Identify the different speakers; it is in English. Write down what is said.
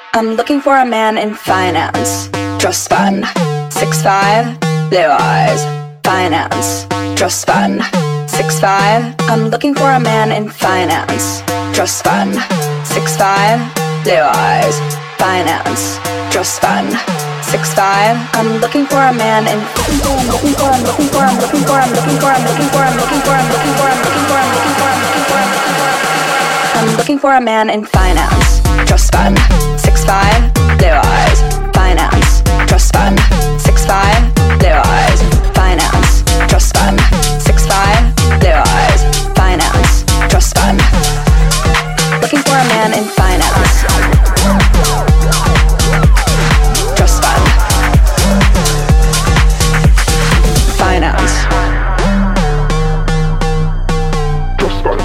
Speaker 1: I'm looking for a man in finance. Trust fund. 6'5", blue eyes. Finance. Trust fund. 6'5". I'm looking for a man in finance. Trust fund. 6'5", blue eyes. Finance. Trust fund. 6'5". I'm looking for a man in. I'm looking for a man in finance. Trust fund. 6'5", blue eyes. Finance. Trust fund. 6'5", blue eyes. Finance. Trust fund. 6'5", blue eyes. Finance. Trust fund. Looking for a man in finance. Trust fund. Finance. Trust fund.